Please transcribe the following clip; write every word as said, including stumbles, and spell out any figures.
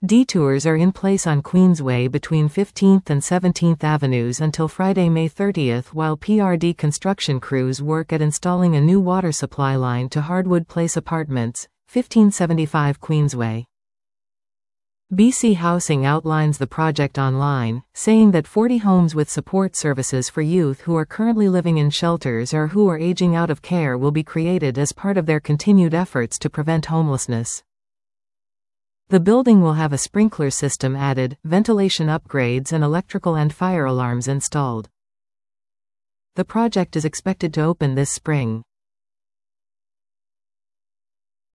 Detours are in place on Queensway between fifteenth and seventeenth Avenues until Friday, May thirtieth, while P R D construction crews work at installing a new water supply line to Hardwood Place Apartments, fifteen seventy-five Queensway. B C Housing outlines the project online, saying that forty homes with support services for youth who are currently living in shelters or who are aging out of care will be created as part of their continued efforts to prevent homelessness. The building will have a sprinkler system added, ventilation upgrades and electrical and fire alarms installed. The project is expected to open this spring.